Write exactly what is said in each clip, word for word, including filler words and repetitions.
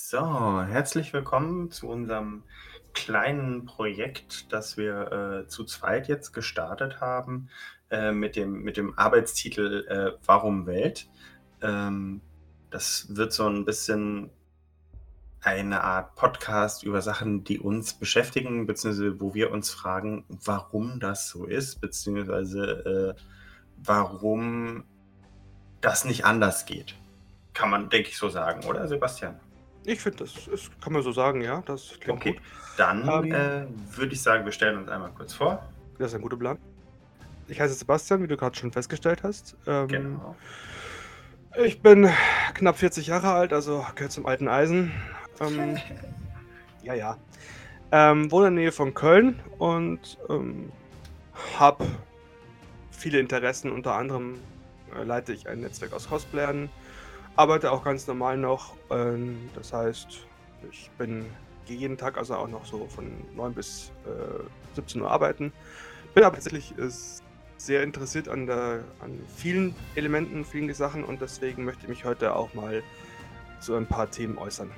So, herzlich willkommen zu unserem kleinen Projekt, das wir äh, zu zweit jetzt gestartet haben, äh, mit dem, mit dem Arbeitstitel äh, Warum Welt? Ähm, Das wird so ein bisschen eine Art Podcast über Sachen, die uns beschäftigen, beziehungsweise wo wir uns fragen, warum das so ist, beziehungsweise äh, warum das nicht anders geht. Kann man, denke ich, so sagen, oder Sebastian? Ich finde, das ist kann man so sagen, ja, das klingt gut. Okay, dann, Ähm, äh, würde ich sagen, wir stellen uns einmal kurz vor. Das ist ein guter Plan. Ich heiße Sebastian, wie du gerade schon festgestellt hast. Ähm, Genau. ich bin knapp vierzig Jahre alt, also gehöre zum alten Eisen. Ähm, ja, ja. Ähm, wohne in der Nähe von Köln und, ähm, habe viele Interessen. Unter anderem, äh, leite ich ein Netzwerk aus Cosplayern, arbeite auch ganz normal noch. Ähm, das heißt, ich bin gehe jeden Tag also auch noch so von neun bis, äh, siebzehn Uhr arbeiten. Bin aber tatsächlich, äh, sehr interessiert an der an vielen Elementen, vielen Sachen und deswegen möchte ich mich heute auch mal zu ein paar Themen äußern.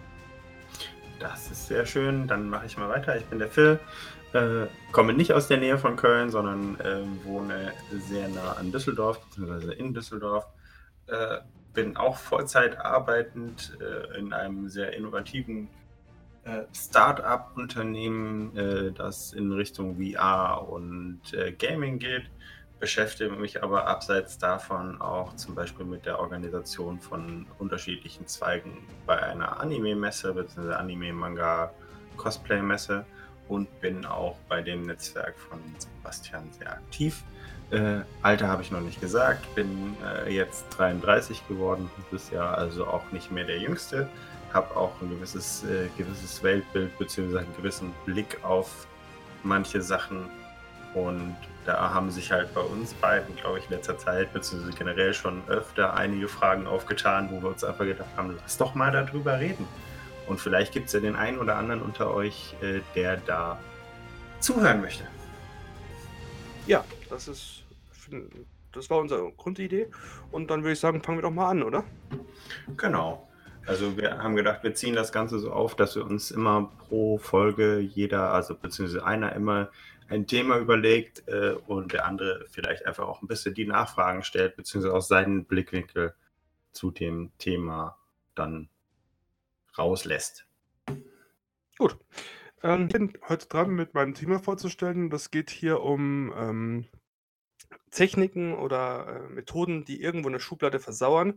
Das ist sehr schön. Dann mache ich mal weiter. Ich bin der Phil, äh, komme nicht aus der Nähe von Köln, sondern, ähm, wohne sehr nah an Düsseldorf, beziehungsweise in Düsseldorf. Äh, Bin auch Vollzeit arbeitend, äh, in einem sehr innovativen, äh, Start-up-Unternehmen, äh, das in Richtung V R und, äh, Gaming geht, beschäftige mich aber abseits davon auch zum Beispiel mit der Organisation von unterschiedlichen Zweigen bei einer Anime-Messe bzw. Anime-Manga-Cosplay-Messe und bin auch bei dem Netzwerk von Sebastian sehr aktiv. Äh, Alter habe ich noch nicht gesagt, bin äh, jetzt dreiunddreißig geworden dieses Jahr, also auch nicht mehr der Jüngste, habe auch ein gewisses, äh, gewisses Weltbild bzw. einen gewissen Blick auf manche Sachen. Und da haben sich halt bei uns beiden, glaube ich, in letzter Zeit, beziehungsweise generell schon öfter einige Fragen aufgetan, wo wir uns einfach gedacht haben, lass doch mal darüber reden. Und vielleicht gibt es ja den einen oder anderen unter euch, äh, der da zuhören möchte. Ja, das ist fin das war unsere Grundidee und dann würde ich sagen, fangen wir doch mal an, oder? Genau. Also wir haben gedacht, wir ziehen das Ganze so auf, dass wir uns immer pro Folge jeder, also beziehungsweise einer immer ein Thema überlegt äh, und der andere vielleicht einfach auch ein bisschen die Nachfragen stellt, beziehungsweise auch seinen Blickwinkel zu dem Thema dann rauslässt. Gut. Ähm, ich bin heute dran, mit meinem Thema vorzustellen. Das geht hier um, ähm, Techniken oder, äh, Methoden, die irgendwo in der Schublade versauern,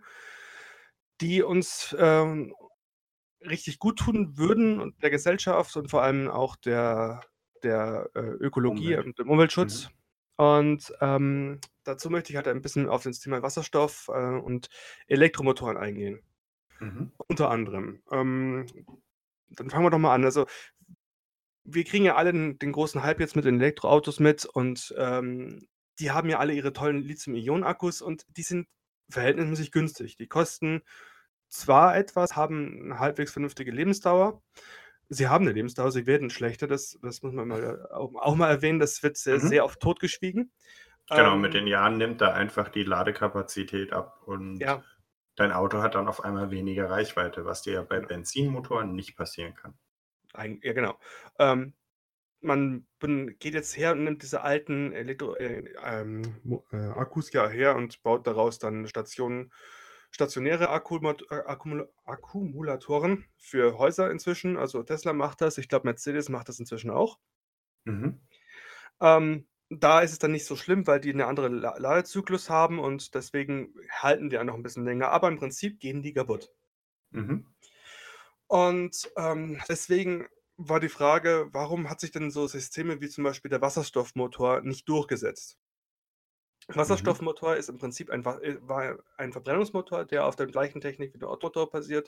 die uns, ähm, richtig gut tun würden und der Gesellschaft und vor allem auch der der, äh, Ökologie Umwelt. und dem Mhm. Umweltschutz. Und, ähm, dazu möchte ich halt ein bisschen auf das Thema Wasserstoff, äh, und Elektromotoren eingehen, Mhm. unter anderem. Ähm, dann fangen wir doch mal an. Also, wir kriegen ja alle den den großen Hype jetzt mit den Elektroautos mit und, ähm, die haben ja alle ihre tollen Lithium-Ionen-Akkus und die sind verhältnismäßig günstig. Die kosten zwar etwas, haben 'ne halbwegs vernünftige Lebensdauer. Sie haben 'ne Lebensdauer, sie werden schlechter, das das muss man mal auch auch mal erwähnen, das wird sehr, Mhm. sehr oft totgeschwiegen. Genau, mit Ähm, den Jahren nimmt da einfach die Ladekapazität ab und ja, dein Auto hat dann auf einmal weniger Reichweite, was dir ja bei genau, Benzinmotoren nicht passieren kann. eigen ja genau. Ähm, man bin geht jetzt her und nimmt diese alten Elektro äh, ähm, Mo äh, Akkus ja her und baut daraus dann Stationen stationäre Akkumat äh, Akkumula Akkumulatoren für Häuser inzwischen. Also, Tesla macht das, ich glaube, Mercedes macht das inzwischen auch. Mhm. Ähm, da ist es dann nicht so schlimm, weil die 'ne andere La Ladezyklus haben und deswegen halten die auch noch 'n bisschen länger, aber im Prinzip gehen die kaputt. Mhm. Und, ähm, deswegen war die Frage, warum hat sich denn so Systeme wie zum Beispiel der Wasserstoffmotor nicht durchgesetzt? Mhm. Wasserstoffmotor ist im Prinzip ein Wa äh, war ein Verbrennungsmotor, der auf der gleichen Technik wie der Automotor basiert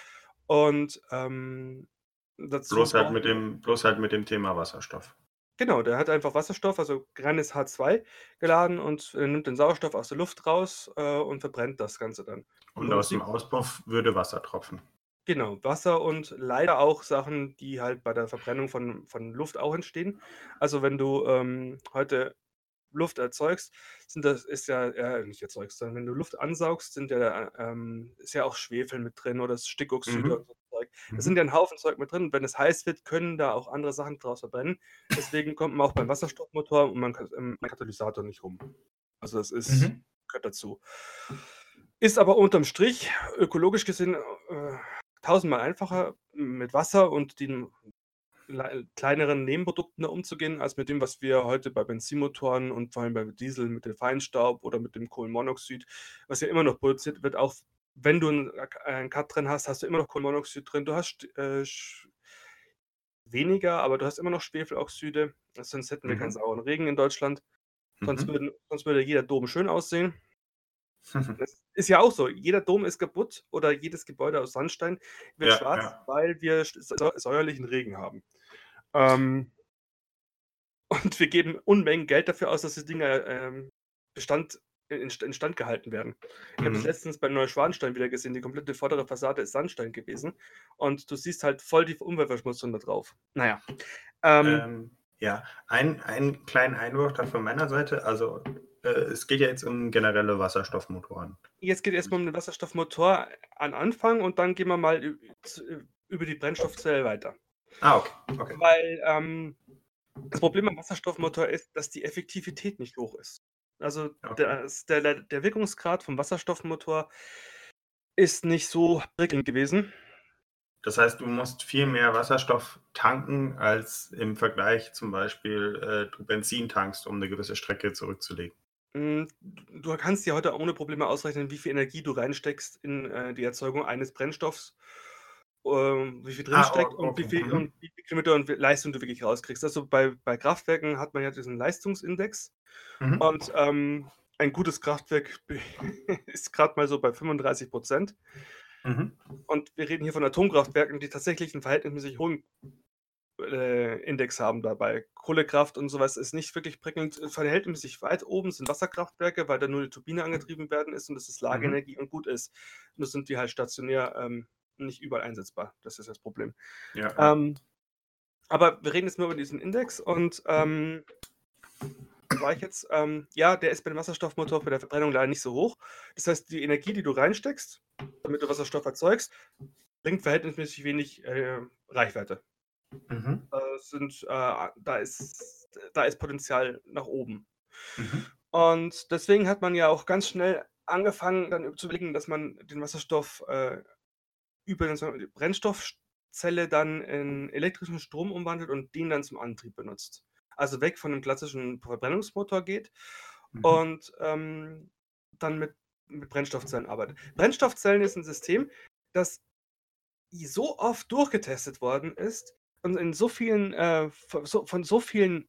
und, ähm, dazu Bloß halt braucht mit dem bloß halt mit dem Thema Wasserstoff. genau, der hat einfach Wasserstoff, also reines H zwei geladen und, äh, nimmt den Sauerstoff aus der Luft raus, äh, und verbrennt das Ganze dann. Im Und aus dem Prinzip Auspuff würde Wasser tropfen. genau, Wasser und leider auch Sachen, die halt bei der Verbrennung von von Luft auch entstehen. Also, wenn du, ähm, heute Luft erzeugst, sind das ist ja äh, nicht erzeugst, sondern wenn du Luft ansaugst, sind ja, ähm ist ja auch Schwefel mit drin oder das Stickoxide Mhm. und so Zeug. Da sind Mhm. ja 'n Haufen Zeug mit drin. Wenn es heiß wird, können da auch andere Sachen draus verbrennen. Deswegen kommt man auch beim Wasserstoffmotor um man ähm, einen Katalysator nicht rum. Also, das ist Mhm. gehört dazu. Ist aber unterm Strich ökologisch gesehen, äh, tausendmal einfacher, mit Wasser und den lei kleineren Nebenprodukten da umzugehen, als mit dem, was wir heute bei Benzinmotoren und vor allem bei Diesel mit dem Feinstaub oder mit dem Kohlenmonoxid, was ja immer noch produziert wird, auch wenn du 'n äh, einen Cut drin hast, hast du immer noch Kohlenmonoxid drin. Du hast äh, sch weniger, aber du hast immer noch Schwefeloxide, sonst hätten wir keinen Mhm. sauren Regen in Deutschland. Sonst Mhm. würden sonst würde jeder Dom schön aussehen. Das ist ja auch so. Jeder Dom ist kaputt oder jedes Gebäude aus Sandstein wird Ja, schwarz, ja. weil wir sch säu säuerlichen Regen haben. Ähm und wir geben Unmengen Geld dafür aus, dass die Dinger, ähm, Bestand in inst instand gehalten werden. Ich habe das Mhm. letztens bei Neuschwanstein wieder gesehen. Die komplette vordere Fassade ist Sandstein gewesen und du siehst halt voll die Umweltverschmutzung da drauf. Na ja, ähm Ähm, ja, ein einen kleinen Einwurf da von meiner Seite. Also, äh, es geht ja jetzt um generelle Wasserstoffmotoren. Jetzt geht erst mal um den Wasserstoffmotor an Anfang und dann gehen wir mal ü z über die Brennstoffzelle weiter. Ah, okay, okay. Weil, ähm, das Problem am Wasserstoffmotor ist, dass die Effektivität nicht hoch ist. Also, Okay. das der der der Wirkungsgrad vom Wasserstoffmotor ist nicht so prickelnd gewesen. Das heißt, du musst viel mehr Wasserstoff tanken, als im Vergleich zum Beispiel, äh, du Benzin tankst, um 'ne gewisse Strecke zurückzulegen. Hm, d du kannst dir heute ohne Probleme ausrechnen, wie viel Energie du reinsteckst in, äh, die Erzeugung eines Brennstoffs, ähm, wie viel Ah, drinsteckt o und wie okay. viel und Mhm. wie viel Kilometer und w Leistung du wirklich rauskriegst. Also, bei bei Kraftwerken hat man ja diesen Leistungsindex Mhm. und, ähm, ein gutes Kraftwerk be ist grad mal so bei fünfunddreißig Prozent. Mhm. Und wir reden hier von Atomkraftwerken, die tatsächlich 'n verhältnismäßig hohen, äh, Index haben dabei. Kohlekraft und so was ist nicht wirklich prickelnd. Verhältnismäßig weit oben sind Wasserkraftwerke, weil da nur die Turbine angetrieben werden ist und das ist Mhm. Lagerenergie und gut ist. Nur sind die halt stationär, ähm, nicht überall einsetzbar. Das ist das Problem. Ja, ja. Ähm, aber wir reden jetzt nur über diesen Index und, ähm wo war ich jetzt? Ähm, ja, der ist bei dem Wasserstoffmotor bei der Verbrennung leider nicht so hoch. Das heißt, die Energie, die du reinsteckst, damit du Wasserstoff erzeugst, bringt verhältnismäßig wenig, äh, Reichweite. Mhm. Äh, sind, äh da ist da ist Potenzial nach oben. Mhm. Und deswegen hat man ja auch ganz schnell angefangen, dann zu überlegen, dass man den Wasserstoff, äh, über den so Brennstoffzelle dann in elektrischen Strom umwandelt und den dann zum Antrieb benutzt. Also, weg von dem klassischen Verbrennungsmotor geht Mhm. und, ähm, dann mit mit Brennstoffzellen arbeitet. Brennstoffzellen ist 'n System, das i so oft durchgetestet worden ist und in so vielen, äh v so von so vielen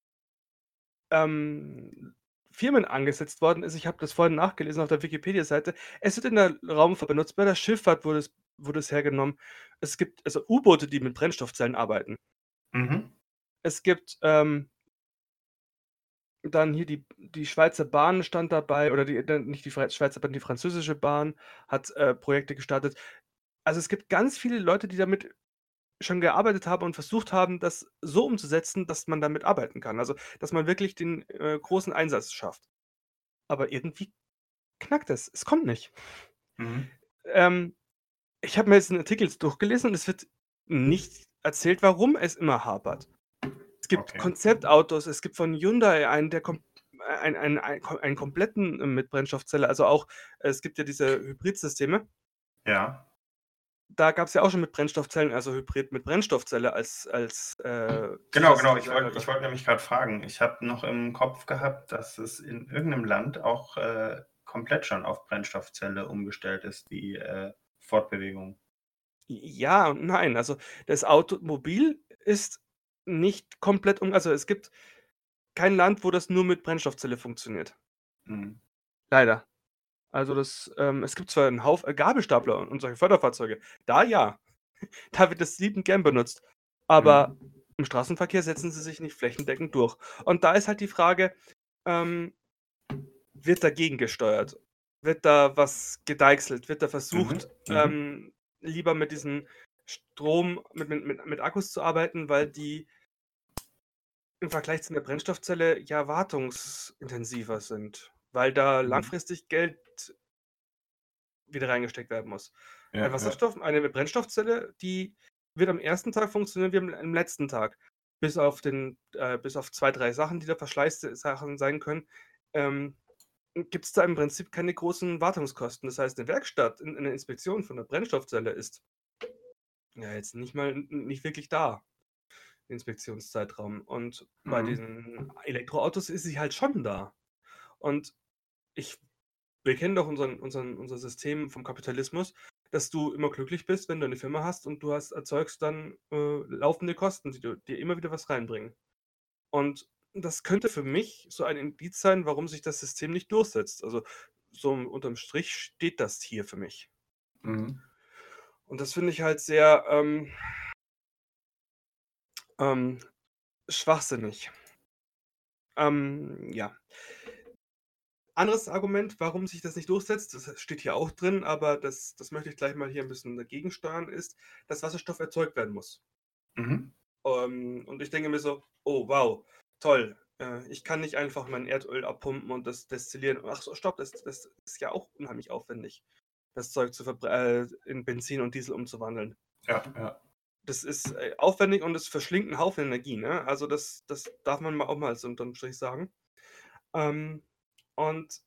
ähm, Firmen angesetzt worden ist. Ich habe das vorhin nachgelesen auf der Wikipedia-Seite. Es wird in der Raumfahrt benutzt, bei der Schifffahrt wurde es wurde es hergenommen. Es gibt, also, U-Boote, die mit Brennstoffzellen arbeiten. Mhm. Es gibt, ähm dann hier die die Schweizer Bahn stand dabei oder die dann nicht die Fre Schweizer Bahn, die französische Bahn hat, äh, Projekte gestartet. Also, es gibt ganz viele Leute, die damit schon gearbeitet haben und versucht haben, das so umzusetzen, dass man damit arbeiten kann. Also, dass man wirklich den, äh, großen Einsatz schafft. Aber irgendwie knackt es. Es kommt nicht. Mhm. Ähm, ich habe mir jetzt 'n Artikel jetzt durchgelesen und es wird nicht erzählt, warum es immer hapert. Es gibt Okay. Konzeptautos, es gibt von Hyundai einen, der kom ein ein ein ko einen kompletten, äh, mit Brennstoffzelle, also auch es gibt ja diese Hybridsysteme. Ja. Da gab's ja auch schon mit Brennstoffzellen, also Hybrid mit Brennstoffzelle als als, äh, Genau, genau. zusätzliches Ich wollte ich Lagergas. wollte nämlich grad fragen. Ich habe noch im Kopf gehabt, dass es in irgend 'nem Land auch, äh, komplett schon auf Brennstoffzelle umgestellt ist, die, äh, Fortbewegung. J ja und nein. Also, das Automobil ist nicht komplett um also, es gibt kein Land, wo das nur mit Brennstoffzelle funktioniert. Mhm. Leider. Also, das ähm, es gibt zwar 'n Hauf äh, Gabelstapler und solche Förderfahrzeuge. Da ja. Da wird das liebend gern benutzt. Aber Mhm. im Straßenverkehr setzen sie sich nicht flächendeckend durch. Und da ist halt die Frage, ähm wird da gegengesteuert? Wird da was gedeichselt? Wird da Mhm. versucht, Mhm. ähm, lieber mit diesem Strom mit mit mit mit Akkus zu arbeiten, weil die im Vergleich zu 'ner Brennstoffzelle ja wartungsintensiver sind, weil da Mhm. langfristig Geld wieder reingesteckt werden muss. Ein Ja, ja. Wasserstoff eine Brennstoffzelle, die wird am ersten Tag funktionieren wie am am letzten Tag. Bis auf den äh, bis auf zwei, drei Sachen, die da Verschleißsachen sein können, ähm, gibt's da im Prinzip keine großen Wartungskosten. Das heißt, 'ne Werkstatt, 'n 'ne Inspektion von der Brennstoffzelle ist ja, jetzt nicht mal n nicht wirklich da, Inspektionszeitraum. Und bei Mhm. diesen Elektroautos ist sie halt schon da. Und ich wir kennen doch unseren unseren unser System vom Kapitalismus, dass du immer glücklich bist, wenn du 'ne Firma hast und du hast erzeugst dann, äh, laufende Kosten, die du dir immer wieder was reinbringen. Und das könnte für mich so ein Indiz sein, warum sich das System nicht durchsetzt. Also, so unterm Strich steht das hier für mich. Mhm. Und das finde ich halt sehr, ähm ähm, schwachsinnig. Ähm, ja. Anderes Argument, warum sich das nicht durchsetzt, das steht hier auch drin, aber das das möchte ich gleich mal hier 'n bisschen dagegen steuern, ist, dass Wasserstoff erzeugt werden muss. Mhm. Ähm, und ich denke mir so: „Oh wow, toll. Äh, ich kann nicht einfach mein Erdöl abpumpen und das destillieren. Ach so, stopp, das das ist ja auch unheimlich aufwendig, das Zeug zu verbrä äh, in Benzin und Diesel umzuwandeln. Ja, ja. Das ist, äh, aufwendig und es verschlingt 'n Haufen Energie, ne? Also, das das darf man mal auch mal so unterm Strich sagen. Ähm, und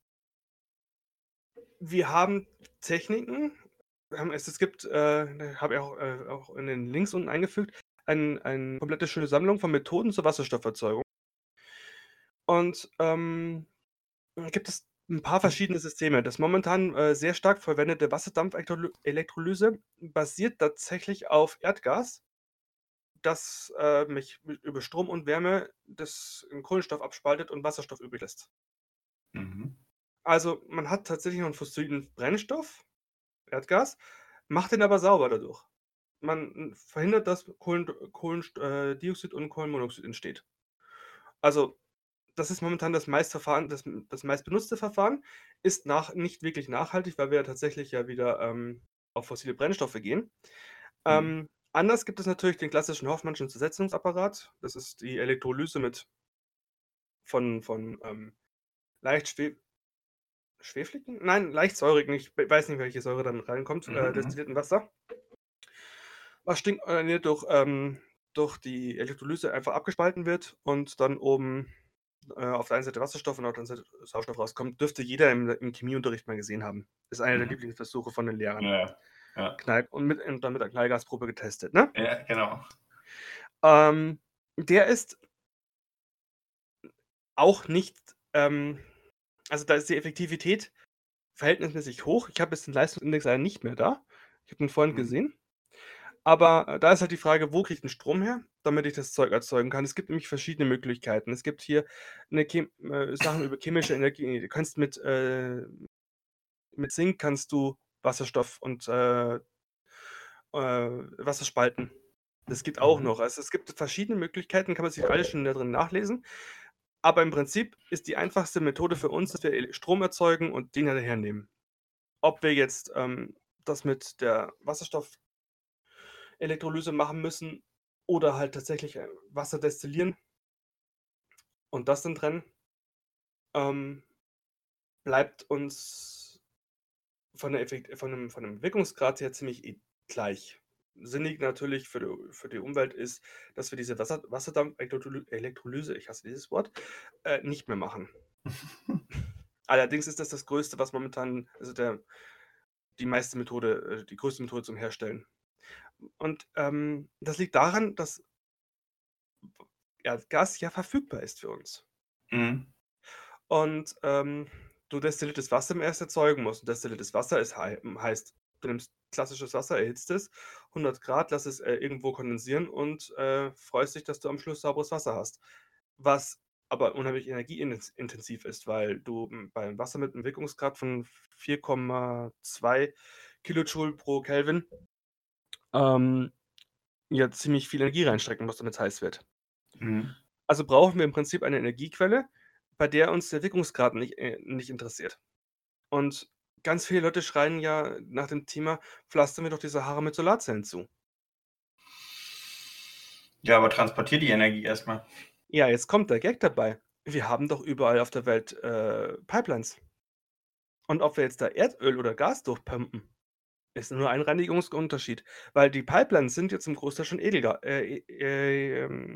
wir haben Techniken. Wir haben es es gibt, äh habe ich auch äh, auch in den Links unten eingefügt, ein ein komplette schöne Sammlung von Methoden zur Wasserstofferzeugung. Und, ähm, gibt es 'n paar verschiedene Systeme. Das momentan, äh, sehr stark verwendete Wasserdampf-Ektroly Elektrolyse basiert tatsächlich auf Erdgas, das, äh, mich mit über Strom und Wärme das in Kohlenstoff abspaltet und Wasserstoff übrig lässt. Mhm. Also, man hat tatsächlich noch 'n fossilen Brennstoff, Erdgas, macht den aber sauber dadurch. Man, hm, verhindert, dass Kohlen Kohlenst äh, Dioxid und Kohlenmonoxid entsteht. Also, das ist momentan das Meistverfahren das das meistbenutzte Verfahren, ist nach nicht wirklich nachhaltig, weil wir ja tatsächlich ja wieder, ähm, auf fossile Brennstoffe gehen. Mhm. Ähm, anders gibt es natürlich den klassischen Hoffmannschen Zersetzungsapparat. Das ist die Elektrolyse mit von von, ähm, leicht schwe schwefligen? Nein, leicht säurigen. Ich w weiß nicht, welche Säure dann reinkommt, Mhm, äh, mhm. destillierten Wasser. Was stinkt äh, ne, durch, ähm durch die Elektrolyse einfach abgespalten wird und dann oben, äh, auf der einen Seite Wasserstoff und auf der anderen Seite Sauerstoff rauskommt. Dürfte jeder im im Chemieunterricht mal gesehen haben. Ist einer der Mhm. Lieblingsversuche von den Lehrern. Ja, ja. Knall und mit und dann mit der Knallgasprobe getestet, ne? Ja, genau. Ähm, der ist auch nicht, ähm also, da ist die Effektivität verhältnismäßig hoch. Ich habe jetzt den Leistungsindex leider nicht mehr da. Ich habe ihn vorhin Mhm. gesehen. Aber, äh, da ist halt die Frage, wo kriege ich den Strom her, damit ich das Zeug erzeugen kann? Es gibt nämlich verschiedene Möglichkeiten. Es gibt hier 'ne Chem äh, Sachen über chemische Energie. Du kannst mit, äh mit Zink kannst du Wasserstoff und, äh äh, Wasser spalten. Das geht auch Mhm. noch. Also, es gibt verschiedene Möglichkeiten, kann man sich alles schon da drin nachlesen. Aber im Prinzip ist die einfachste Methode für uns, dass wir El Strom erzeugen und den halt hernehmen. Ob wir jetzt, ähm, das mit der Wasserstoff Elektrolyse machen müssen oder halt tatsächlich, äh, Wasser destillieren und das dann trennen ähm bleibt uns von der Effekt von 'nem von 'nem Wirkungsgrad her ziemlich e gleich. Sinnig natürlich für die für die Umwelt ist, dass wir diese Wasser Wasserdampf-Elektroly Elektrolyse, ich hasse dieses Wort, äh, nicht mehr machen. Allerdings ist das das Größte, was momentan also, der die meiste Methode äh, die größte Methode zum Herstellen. Und, ähm, das liegt daran, dass ja, Gas ja verfügbar ist für uns. Mhm. Und, ähm, du destilliertes Wasser immer erst erzeugen musst. Und destilliertes Wasser ist hei hm, heißt, du nimmst klassisches Wasser, erhitzt es, hundert Grad, lässt es, äh, irgendwo kondensieren und, äh, freust dich, dass du am Schluss sauberes Wasser hast. Was aber unheimlich energieinens intensiv ist, weil du, hm, beim Wasser mit 'nem Wirkungsgrad von vier Komma zwei Kilojoule pro Kelvin ähm, ja ziemlich viel Energie reinstecken musst, damit's heiß wird. Mhm. Also, brauchen wir im Prinzip eine Energiequelle, bei der uns der Wirkungsgrad nicht äh, nicht interessiert. Und ganz viele Leute schreien ja nach dem Thema: „Pflastern wir doch die Sahara mit Solarzellen zu.“ Ja, aber transportier die Energie erst mal. Ja, jetzt kommt der Gag dabei. Wir haben doch überall auf der Welt, äh, Pipelines. Und ob wir jetzt da Erdöl oder Gas durchpumpen, Ist nur ein Reinigungsunterschied, weil die Pipelines sind jetzt zum Großteil schon Edelga äh, e äh, ähm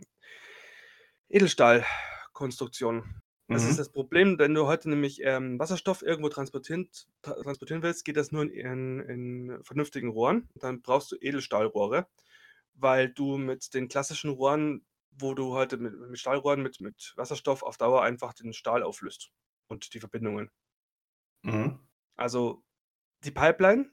Edelstahlkonstruktionen. Das ist Mhm. das Problem, wenn du heute nämlich, ähm, Wasserstoff irgendwo transportieren tra transportieren willst, geht das nur in in in vernünftigen Rohren. Dann brauchst du Edelstahlrohre, weil du mit den klassischen Rohren, wo du heute mit mit Stahlrohren mit mit Wasserstoff auf Dauer einfach den Stahl auflöst und die Verbindungen. Mhm. Also, die Pipeline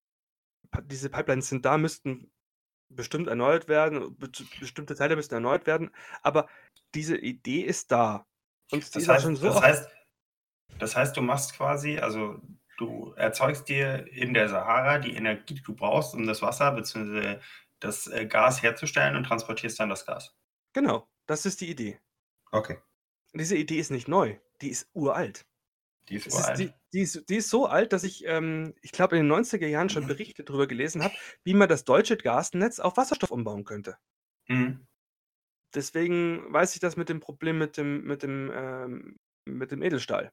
pa diese Pipelines sind da, müssten bestimmt erneuert werden, bet bestimmte Teile müssten erneuert werden, aber diese Idee ist da und sie Das ist auch schon heißt so das oft heißt das heißt, du machst quasi also, du erzeugst dir in der Sahara die Energie, die du brauchst, um das Wasser beziehungsweise das, äh, Gas herzustellen und transportierst dann das Gas. Genau, das ist die Idee. Okay. Diese Idee ist nicht neu, die ist uralt. Die ist Es ist uralt. die die ist die ist so alt, dass ich, ähm, ich glaube, in den neunziger Jahren schon Berichte drüber gelesen habe, wie man das deutsche Gasnetz auf Wasserstoff umbauen könnte. Mhm. Deswegen weiß ich das mit dem Problem mit dem mit dem, ähm mit dem Edelstahl.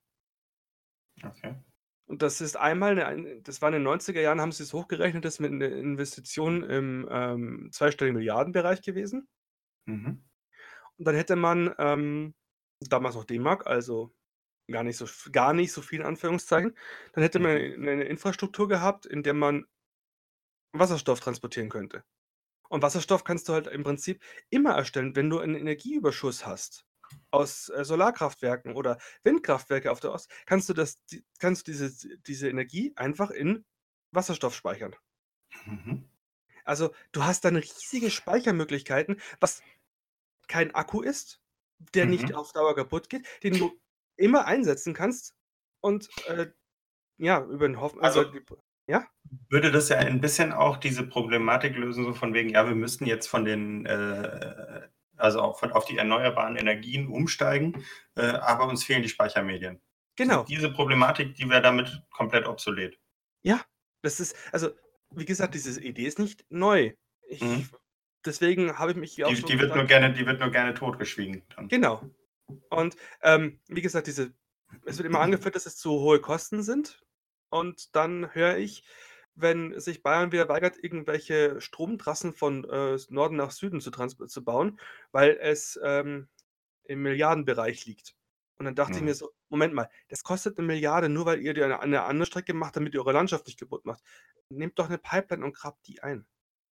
Okay. Und das ist einmal 'ne ein das war in den neunziger Jahren, haben sie's hochgerechnet, das mit 'ne Investition im, ähm, zweistelligen Milliardenbereich gewesen. Mhm. Und dann hätte man, ähm damals noch D-Mark, also gar nicht so f gar nicht so viel in Anführungszeichen. Dann hätte man Mhm. 'ne 'ne Infrastruktur gehabt, in der man Wasserstoff transportieren könnte. Und Wasserstoff kannst du halt im Prinzip immer erstellen, wenn du 'n Energieüberschuss hast aus, äh, Solarkraftwerken oder Windkraftwerke auf der Ost kannst du das die kannst du dieses diese Energie einfach in Wasserstoff speichern. Mhm. Also, du hast dann riesige Speichermöglichkeiten, was kein Akku ist, der nicht Mhm. auf Dauer kaputt geht, den du immer einsetzen kannst und, äh, ja, über 'n Hoff über Also die p ja? würde das ja ein bisschen auch diese Problematik lösen, so von wegen, ja, wir müssten jetzt von den, äh also auch von auf die erneuerbaren Energien umsteigen, äh, aber uns fehlen die Speichermedien. Die Genau. diese Problematik, die wäre damit komplett obsolet. Ja, das ist also, wie gesagt, diese Idee ist nicht neu. Ich Mhm. deswegen habe ich mich hier auch Die schon die wird nur gefragt gerne die wird nur gerne totgeschwiegen dann. Genau. Und, ähm, wie gesagt, diese es wird immer angeführt, dass es zu hohe Kosten sind. Und dann höre ich, wenn sich Bayern wieder weigert, irgendwelche Stromtrassen von, äh, S Norden nach Süden zu trans zu bauen, weil es, ähm, im Milliardenbereich liegt. Und dann dachte ich mir Mhm. so: „Moment mal, das kostet 'ne Milliarde, nur weil ihr die eine eine andere Strecke macht, damit ihr eure Landschaft nicht kaputt macht. Nehmt doch 'ne Pipeline und grabt die ein.“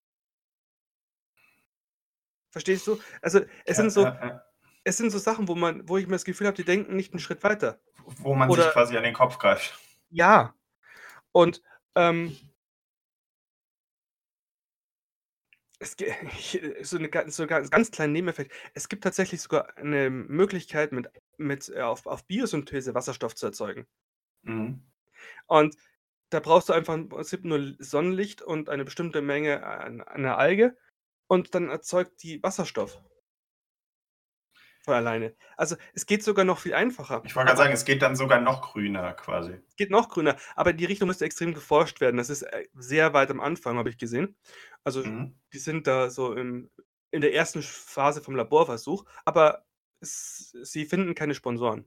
Verstehst du? Also, es sind Ja, so ja, ja. es sind so Sachen, wo man wo ich immer das Gefühl habe, die denken nicht 'n Schritt weiter. Wo man sich Oder quasi an den Kopf greift. Ja. Und, ähm es ge ich so 'ne ga so ga ganz kleinen Nebeneffekt. Es gibt tatsächlich sogar 'ne Möglichkeit, mit mit äh, auf auf Biosynthese Wasserstoff zu erzeugen. Mhm. Und da brauchst du einfach im Prinzip nur L Sonnenlicht und eine bestimmte Menge an an 'ner Alge und dann erzeugt die Wasserstoff. Von alleine. Also, es geht sogar noch viel einfacher, Ich wollte grad aber sagen, es geht dann sogar noch grüner quasi. geht noch grüner, aber in die Richtung müsste extrem geforscht werden. Das ist, äh, sehr weit am Anfang, habe ich gesehen. Also, Mhm. die sind da so im in der ersten Sch Phase vom Laborversuch, aber s sie finden keine Sponsoren.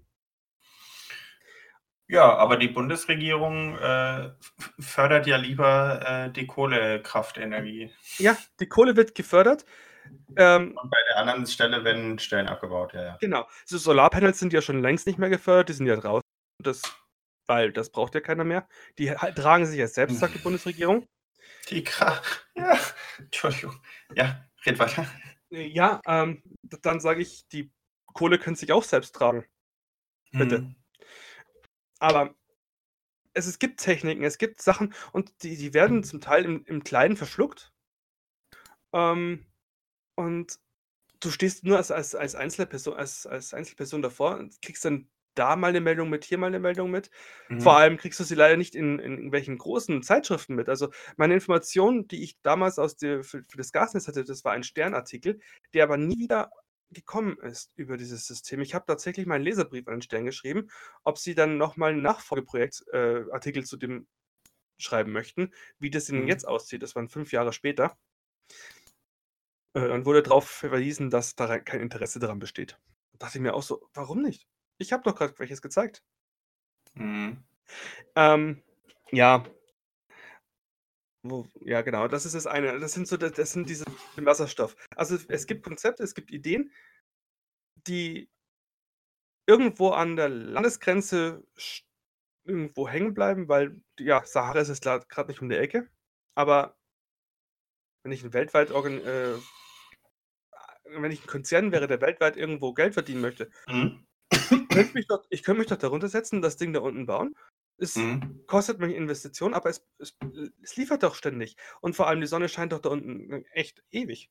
Ja, aber die Bundesregierung, äh, f f fördert ja lieber, äh, die Kohlekraftenergie. Ja, die Kohle wird gefördert. Ähm Und bei der anderen Stelle werden Stellen abgebaut, ja, ja. Genau. So Solarpanels sind ja schon längst nicht mehr gefördert, die sind ja draußen. Das weil das braucht ja keiner mehr. Die ha tragen sich ja selbst, sagt die Bundesregierung. Die Kra ja, Entschuldigung. Ja, red weiter. Äh, ja, ähm, d dann sage ich, die Kohle könnte sich auch selbst tragen. Bitte. Mhm. Aber es es gibt Techniken, es gibt Sachen und die die werden zum Teil im im Kleinen verschluckt. Ähm, und du stehst nur als als als einzelne Perso als als Einzelperson davor und kriegst dann da mal 'ne Meldung mit, hier mal 'ne Meldung mit. Vor Mhm. allem kriegst du sie leider nicht in in irgendwelchen großen Zeitschriften mit. Also, meine Informationen, die ich damals aus der für für das Gasnetz hatte, das war ein Stern-Artikel, der aber nie wieder gekommen ist über dieses System. Ich habe tatsächlich mal 'n Leserbrief an den Stern geschrieben, ob sie dann noch mal 'n Nachfolgeprojekt äh, Artikel zu dem schreiben möchten, wie das denn Mhm. jetzt aussieht. Das waren fünf Jahre später. Äh, und wurde drauf verwiesen, dass da kein Interesse daran besteht. Da dachte ich mir auch so: „Warum nicht? Ich habe doch grad welches gezeigt.“ Mhm. Ähm, ja. Wo ja, genau, das ist das eine. Das sind so das das sind diese den Wasserstoff. Also, es es gibt Konzepte, es gibt Ideen, die irgendwo an der Landesgrenze sch irgendwo hängen bleiben, weil, ja, Sahara ist jetzt grad grad nicht um die Ecke. Aber wenn ich 'n weltweit organ äh, wenn ich 'n Konzern wäre, der weltweit irgendwo Geld verdienen möchte, Mhm. ich könnte mich dort ich könnte mich doch darunter setzen, das Ding da unten bauen. Es Mhm. kostet mich Investitionen, aber es es es liefert doch ständig. Und vor allem die Sonne scheint doch da unten, äh, echt ewig.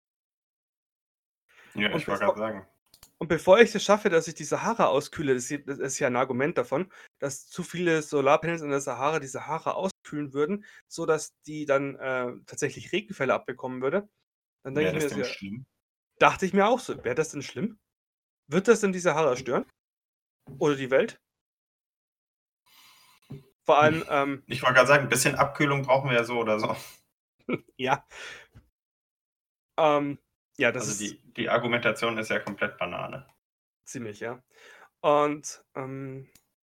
Ja, Und ich wollte grad bevor sagen. und bevor ich es schaffe, dass ich die Sahara auskühle, das ist das ist ja 'n Argument davon, dass zu viele Solarpanels in der Sahara die Sahara auskühlen würden, sodass die dann, äh, tatsächlich Regenfälle abbekommen würde. Dann denke Wäre ich das mir so, denn ja, schlimm? dachte ich mir auch so. Wäre das denn schlimm? Wird das denn die Sahara stören? Oder die Welt? Vor Hm. allem, ähm Ich wollte grad sagen, 'n bisschen Abkühlung brauchen wir ja so oder so. Ja. Ähm, ja, das Also, ist die die Argumentation ist ja komplett Banane. Ziemlich, ja. Und, ähm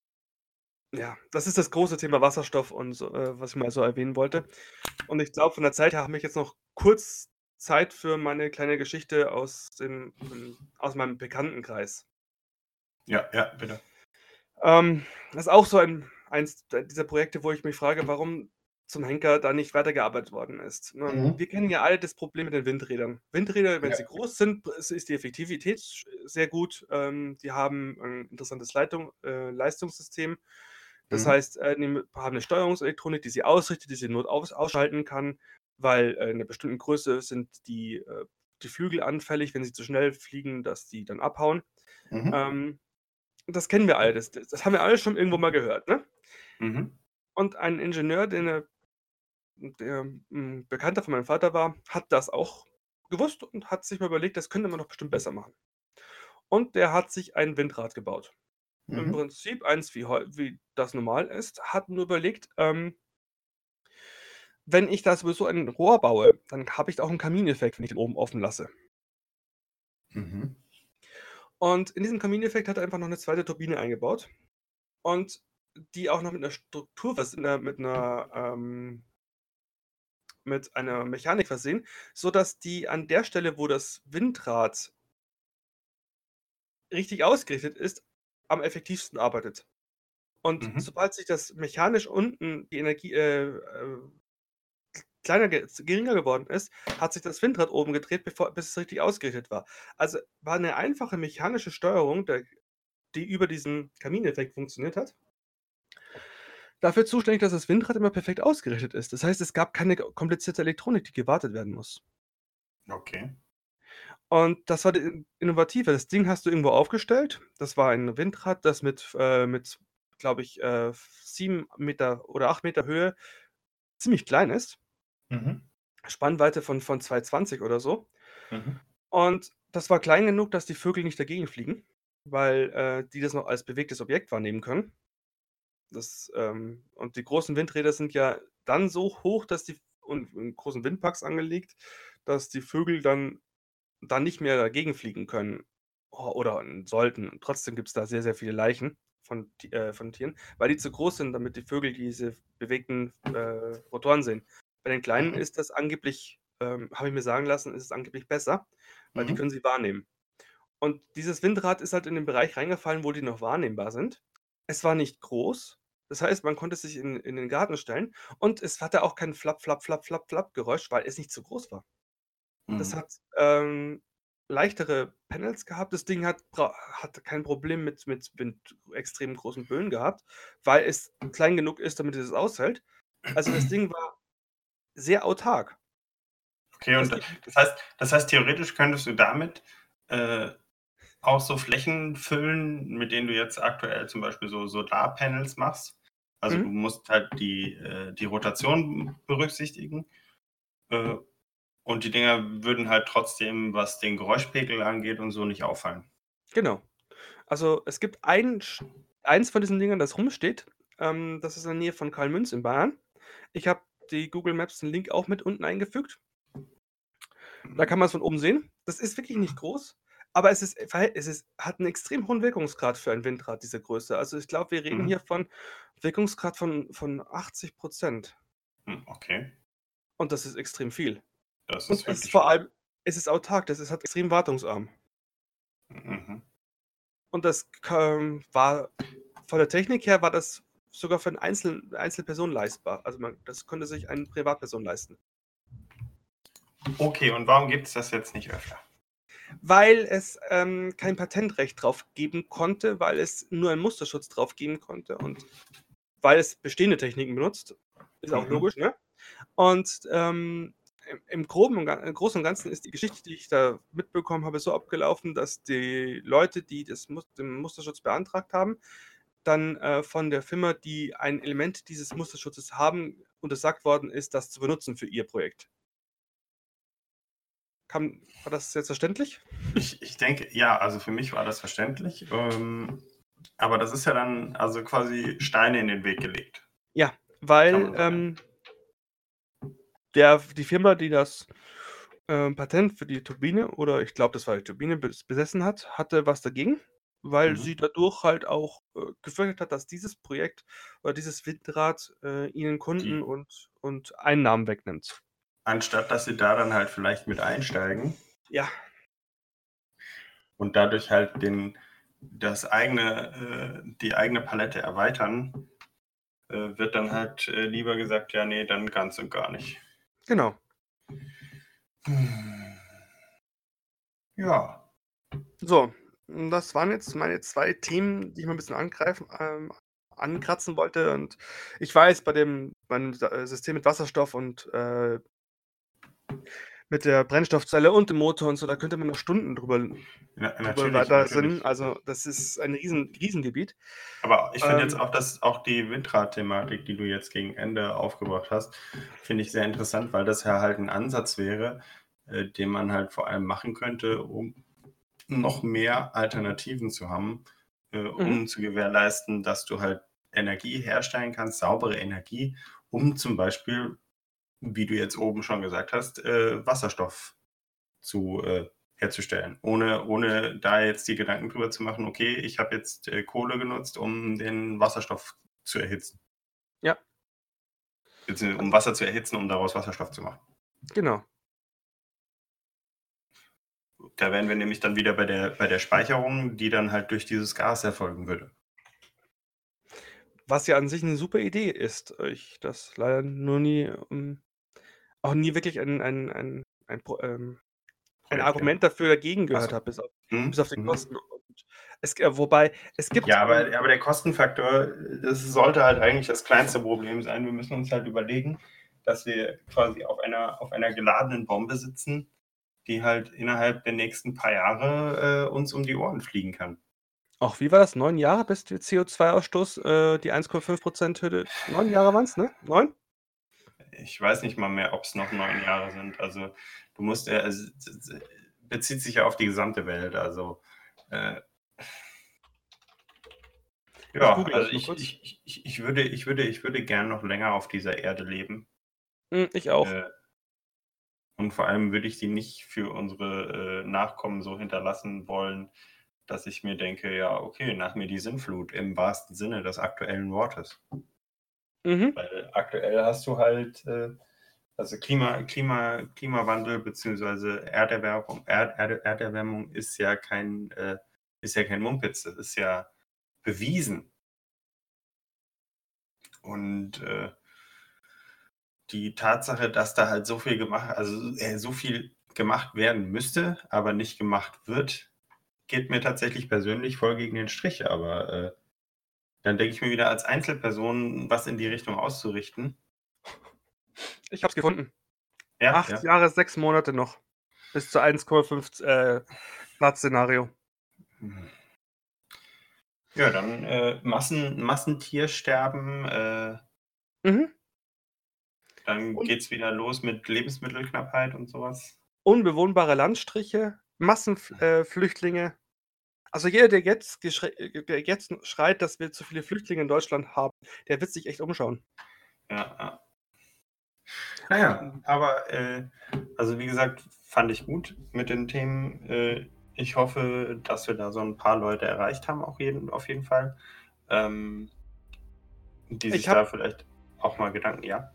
ja, das ist das große Thema Wasserstoff und so, äh, was ich mal so erwähnen wollte. Und ich glaube, von der Zeit her habe ich jetzt noch kurz Zeit für meine kleine Geschichte aus dem hm, aus meinem Bekanntenkreis. Ja, ja, bitte. Ähm, das ist auch so ein eins d dieser Projekte, wo ich mich frage, warum zum Henker da nicht weitergearbeitet worden ist, ne? Mhm. Wir kennen ja alle das Problem mit den Windrädern. Windräder, wenn Ja. sie groß sind, ist ist die Effektivität sch sehr gut. Ähm, die haben 'n interessantes Leitung äh, Leistungssystem. Das Mhm. heißt, äh, die m haben 'ne Steuerungselektronik, die sie ausrichtet, die sie in Not aus ausschalten kann, weil, äh, in 'ner bestimmten Größe sind die äh, die Flügel anfällig, wenn sie zu schnell fliegen, dass die dann abhauen. Mhm. Ähm, das kennen wir alle. Das das haben wir alle schon irgendwo mal gehört, ne? Mhm. Und ein Ingenieur, den er der 'n Bekannter von meinem Vater war, hat das auch gewusst und hat sich mal überlegt, das könnte man doch bestimmt besser machen. Und der hat sich ein Windrad gebaut. Im Mhm. Prinzip eins wie heu wie das normal ist, hat nur überlegt, ähm wenn ich da sowieso ein Rohr baue, dann habe ich auch 'n Kamineffekt, wenn ich den oben offen lasse. Mhm. Und in diesem Kamineffekt hat er einfach noch 'ne zweite Turbine eingebaut und die auch noch mit 'ner Struktur vers äh, mit 'ner, ähm mit einer Mechanik versehen, sodass die an der Stelle, wo das Windrad richtig ausgerichtet ist, am effektivsten arbeitet. Und Mhm. sobald sich das mechanisch unten die Energie, äh, äh, kleiner ge geringer geworden ist, hat sich das Windrad oben gedreht, bevor bis es richtig ausgerichtet war. Also, war 'ne einfache mechanische Steuerung, der die über diesen Kamineffekt funktioniert hat dafür zuständig, dass das Windrad immer perfekt ausgerichtet ist. Das heißt, es gab keine k komplizierte Elektronik, die gewartet werden muss. Okay. Und das war d Innovative. Das Ding hast du irgendwo aufgestellt. Das war ein Windrad, das mit f äh, mit, glaube ich, äh, sieben Meter oder acht Meter Höhe ziemlich klein ist. Mhm. Spannweite von von zweihundertzwanzig oder so. Mhm. Und das war klein genug, dass die Vögel nicht dagegen fliegen, weil, äh, die das noch als bewegtes Objekt wahrnehmen können. Das, ähm und die großen Windräder sind ja dann so hoch, dass die und in großen Windparks angelegt, dass die Vögel dann dann nicht mehr dagegen fliegen können o oder sollten. Und trotzdem gibt's da sehr, sehr viele Leichen von T äh, von Tieren, weil die zu groß sind, damit die Vögel diese bewegten, äh, Rotoren sehen. Bei den Kleinen Mhm. ist das angeblich, ähm habe ich mir sagen lassen, ist es angeblich besser, weil die Mhm. können sie wahrnehmen. Und dieses Windrad ist halt in den Bereich reingefallen, wo die noch wahrnehmbar sind. Es war nicht groß. Das heißt, man konnte es sich in in den Garten stellen und es hatte auch kein Flap, Flap, Flap, Flap, Flap Geräusch, weil es nicht zu groß war. Das Mhm. hat, ähm, leichtere Panels gehabt. Das Ding hat bra hat kein Problem mit mit mit extrem großen Böen gehabt, weil es klein genug ist, damit es es aushält. Also, das Ding war sehr autark. Okay, Das und geht mit das heißt das heißt, theoretisch könntest du damit, äh, auch so Flächen füllen, mit denen du jetzt aktuell zum Beispiel so Solarpanels machst? Also, du Mhm. musst halt die äh, die Rotation berücksichtigen, äh, und die Dinger würden halt trotzdem, was den Geräuschpegel angeht und so, nicht auffallen. Genau. Also, es gibt ein sch eins von diesen Dingern, das rumsteht. Ähm, das ist in der Nähe von Karlmünz in Bayern. Ich habe die Google Maps den Link auch mit unten eingefügt. Da Mhm. kann man's von oben sehen. Das ist wirklich nicht groß, aber es ist verhält es ist hat 'n extrem hohen Wirkungsgrad für ein Windrad dieser Größe. Also, ich glaube, wir reden Mhm. hier von Wirkungsgrad von von achtzig Prozent. Hm, okay. Und das ist extrem viel. Das Und ist es ist wirklich vor viel. allem es ist autark, das ist halt extrem wartungsarm. Mhm. Und das kam war von der Technik her war das sogar für 'n Einzel Einzelperson leistbar. Also, man das konnte sich eine Privatperson leisten. Okay, und warum gibt's das jetzt nicht öfter? Weil es, ähm, kein Patentrecht drauf geben konnte, weil es nur einen Musterschutz drauf geben konnte und weil es bestehende Techniken benutzt, ist auch Mhm. logisch, ne? Und, ähm, im im Groben und Ga im Großen und Ganzen ist die Geschichte, die ich da mitbekommen habe, so abgelaufen, dass die Leute, die das Mus den Musterschutz beantragt haben, dann, äh, von der Firma, die ein Element dieses Musterschutzes haben, untersagt worden ist, das zu benutzen für ihr Projekt. Kam war das jetzt verständlich? Ich ich denke ja, also für mich war das verständlich, ähm, aber das ist ja dann also quasi Steine in den Weg gelegt, Ja, kann weil, man sagen. ähm der die Firma, die das, ähm, Patent für die Turbine oder ich glaube, das war die Turbine, bes besessen hat, hatte was dagegen, weil Mhm. sie dadurch halt auch, äh, gefürchtet hat, dass dieses Projekt oder dieses Windrad, äh, ihnen Kunden Die und und Einnahmen wegnimmt. anstatt dass sie da dann halt vielleicht mit einsteigen Ja. und dadurch halt den das eigene äh, die eigene Palette erweitern, äh, wird dann halt, äh, lieber gesagt: „Ja, ne, dann ganz und gar nicht.“ Genau. Ja. So, und das waren jetzt meine zwei Themen, die ich mal 'n bisschen angreifen ähm, ankratzen wollte. Und ich weiß, bei dem beim Sa äh, System mit Wasserstoff und, äh mit der Brennstoffzelle und dem Motor und so, da könnte man noch Stunden drüber Ja, drüber natürlich, weitersinnen. natürlich. Also, das ist ein Riesen Riesengebiet. Aber ich finde jetzt Ähm auch, dass auch die Windrad-Thematik, die du jetzt gegen Ende aufgebracht hast, finde ich sehr interessant, weil das ja halt 'n Ansatz wäre, äh, den man halt vor allem machen könnte, um noch mehr Alternativen zu haben, äh, Mhm. um zu gewährleisten, dass du halt Energie herstellen kannst, saubere Energie, um zum Beispiel, wie du jetzt oben schon gesagt hast, äh, Wasserstoff zu äh, herzustellen. Ohne ohne da jetzt die Gedanken drüber zu machen: „Okay, ich habe jetzt, äh, Kohle genutzt, um den Wasserstoff zu erhitzen.“ Ja. Beziehungsweise um Also Wasser zu erhitzen, um daraus Wasserstoff zu machen. Genau. Da wären wir nämlich dann wieder bei der bei der Speicherung, die dann halt durch dieses Gas erfolgen würde. Was ja an sich 'ne super Idee ist. Ich das leider nur nie, hm auch nie wirklich ein ein ein ein Pro ähm, ein Projekt, ja. Argument dafür dagegen Ach gehört so. habe, bis auf bis Mhm, auf die mhm. Kosten. Und es g wobei, es gibt, Ja, ähm aber aber der Kostenfaktor, das sollte halt eigentlich das kleinste Problem sein. Wir müssen uns halt überlegen, dass wir quasi auf einer auf einer geladenen Bombe sitzen, die halt innerhalb der nächsten paar Jahre, äh, uns um die Ohren fliegen kann. Ach, wie war das? neun Jahre, bis der CO2-Ausstoß, äh, die eins Komma fünf Prozent Hürde neun Jahre waren's, ne? neun? Ich weiß nicht mal mehr, ob's noch neun Jahre sind. Also, du musst ja es s s bezieht sich ja auf die gesamte Welt, also, äh Ich Ja, google also das mal ich kurz. ich ich ich ich würde ich würde ich würde gern noch länger auf dieser Erde leben. Hm, ich auch. Äh und vor allem würde ich die nicht für unsere, äh, Nachkommen so hinterlassen wollen, dass ich mir denke: „Ja, okay, nach mir die Sinnflut“, im wahrsten Sinne des aktuellen Wortes. Mhm. Weil aktuell hast du halt, äh also Klima Klima Klimawandel beziehungsweise Erderwärmung Erd Erde Erderwärmung ist ja kein äh, ist ja kein Mumpitz, das ist ja bewiesen. Und, äh die Tatsache, dass da halt so viel gemacht also, äh, so viel gemacht werden müsste, aber nicht gemacht wird, geht mir tatsächlich persönlich voll gegen den Strich. Aber, äh, dann denke ich mir wieder als Einzelperson was in die Richtung auszurichten Ich habe es gefunden. Ja, acht ja. Jahre, sechs Monate noch bis zur eins Komma fünf z äh, Grad-Szenario. Mhm. Ja, dann, äh, Massen Massentiersterben, äh Mhm. dann Und geht's wieder los mit Lebensmittelknappheit und so was. Unbewohnbare Landstriche, Massenf äh, Flüchtlinge. Also, jeder, der jetzt geschr äh, der jetzt schreit, dass wir zu viele Flüchtlinge in Deutschland haben, der wird sich echt umschauen. Ja, ja. Na ja, aber, äh also, wie gesagt, fand ich gut mit den Themen. Äh, ich hoffe, dass wir da so 'n paar Leute erreicht haben auf jeden auf jeden Fall, ähm die sich Ich habe da vielleicht auch mal Gedanken ja?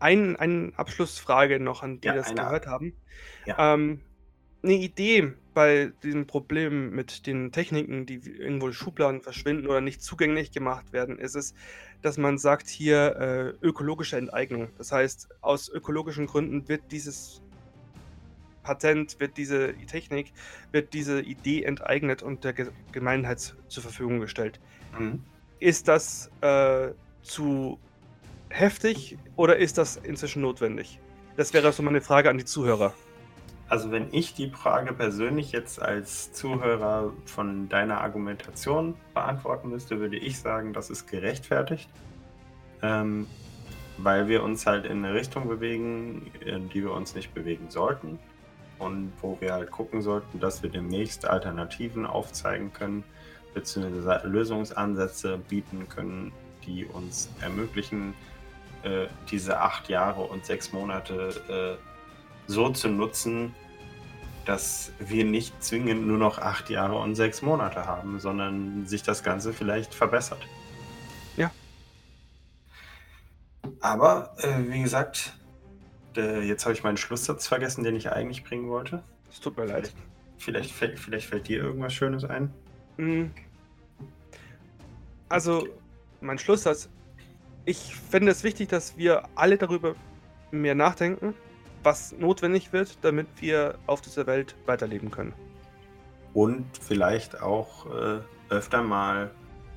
ein ein Abschlussfrage noch an die Ja, das eine ab gehört haben. ja. Ähm, 'ne Idee bei diesem Problem mit den Techniken, die w irgendwo in Schubladen verschwinden oder nicht zugänglich gemacht werden, ist es, dass man sagt hier, äh, ökologische Enteignung. Das heißt, aus ökologischen Gründen wird dieses Patent, wird diese Technik wird diese Idee enteignet und der Ge Gemeinheit z zur Verfügung gestellt. Mhm. Ist das, äh, zu heftig oder ist das inzwischen notwendig? Das wäre so meine Frage an die Zuhörer. Also, wenn ich die Frage persönlich jetzt als Zuhörer von deiner Argumentation beantworten müsste, würde ich sagen, das ist gerechtfertigt. Ähm, weil wir uns halt in 'ne Richtung bewegen, in die wir uns nicht bewegen sollten und wo wir halt gucken sollten, dass wir demnächst Alternativen aufzeigen können, beziehungsweise Lösungsansätze bieten können, die uns ermöglichen, äh, diese acht Jahre und sechs Monate, äh, so zu nutzen, dass wir nicht zwingend nur noch acht Jahre und sechs Monate haben, sondern sich das Ganze vielleicht verbessert. Ja. Aber, äh, wie gesagt, äh, jetzt habe ich meinen Schlusssatz vergessen, den ich eigentlich bringen wollte. Es tut mir leid. Vielleicht vielleicht fällt vielleicht fällt dir irgendwas Schönes ein? Hm. Also, mein Schlusssatz: Ich finde es wichtig, dass wir alle darüber mehr nachdenken, was notwendig wird, damit wir auf dieser Welt weiterleben können. Und vielleicht auch, äh, öfter mal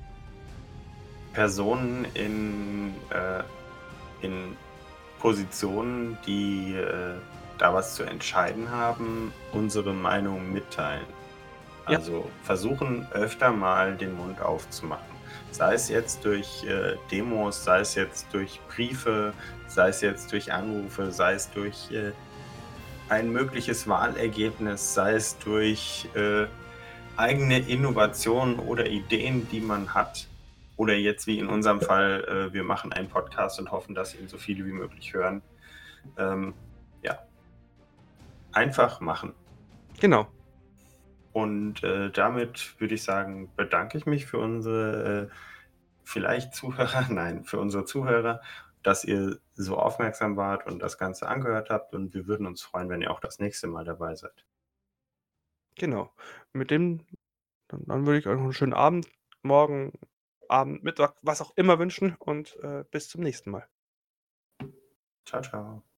Personen in, äh in Positionen, die, äh, da was zu entscheiden haben, unsere Meinung mitteilen. Ja. Also, versuchen öfter mal den Mund aufzumachen. Sei es jetzt durch, äh, Demos, sei es jetzt durch Briefe, sei es jetzt durch Anrufe, sei es durch, äh, ein mögliches Wahlergebnis, sei es durch, äh, eigene Innovationen oder Ideen, die man hat. Oder jetzt wie in unserem Fall, äh, wir machen einen Podcast und hoffen, dass ihn so viele wie möglich hören. Ähm, ja. Einfach machen. Genau. Und, äh, damit würde ich sagen, bedanke ich mich für unsere, äh, vielleicht Zuhörer nein, für unsere Zuhörer, dass ihr so aufmerksam wart und das Ganze angehört habt und wir würden uns freuen, wenn ihr auch das nächste Mal dabei seid. Genau. Mit dem dann dann würde ich euch noch 'n schönen Abend, Morgen, Abend, Mittag, was auch immer wünschen und, äh, bis zum nächsten Mal. Tschau, tschau.